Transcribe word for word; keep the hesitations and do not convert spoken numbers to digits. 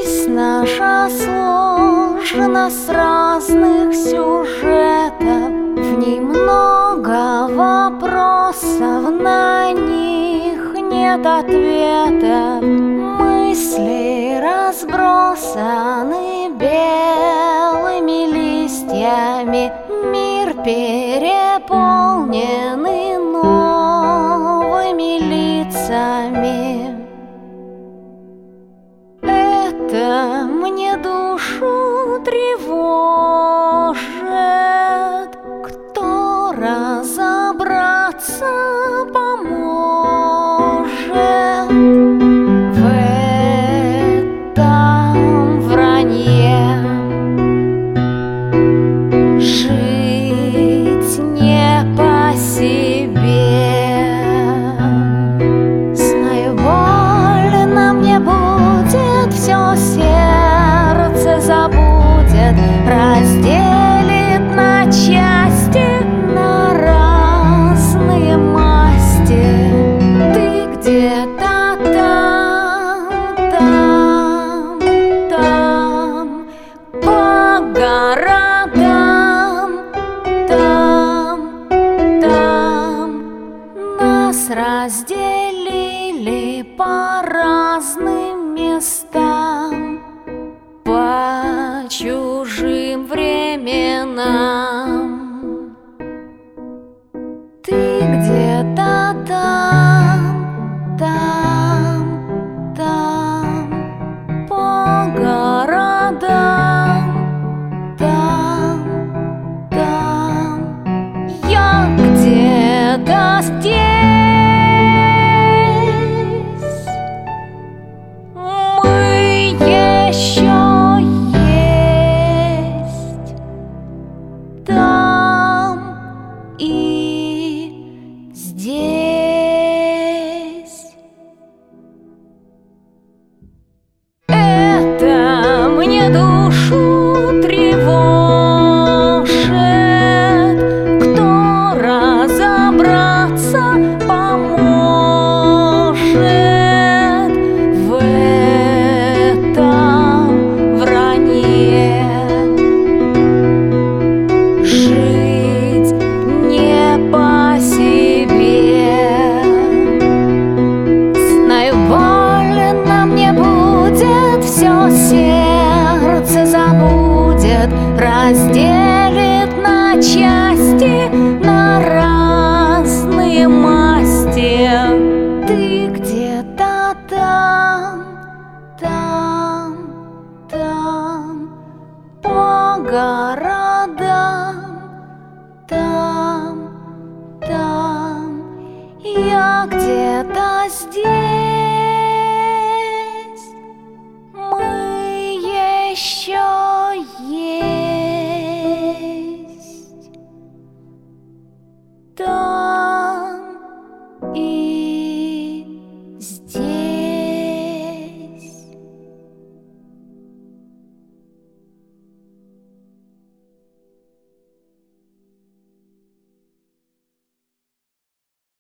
Жизнь наша сложена с разных сюжетов, в ней много вопросов, на них нет ответов. Мысли разбросаны белыми листьями, мир переполненный новыми лицами. Это мне душу тревожит, кто разобраться поможет в этом вранье. Жить не по себе. Знаю, больно мне будет, все сердце забудет, разделит на части, на разные масти. Ты где-то там, там, там, по городам, там, там. Нас разделили по разным местам, по чужим временам. Ты где-то там, там, там, по городам, там, там. Я где-то здесь. Там и здесь. Это мне душу тревожит, кто разобраться поможет в этом вранье. Жить не по себе. Знаю, больно мне будет, все сердце забудет, разделит на части, на разные масти. Ты где-то там, там, там, по городам, там, там. Я где-то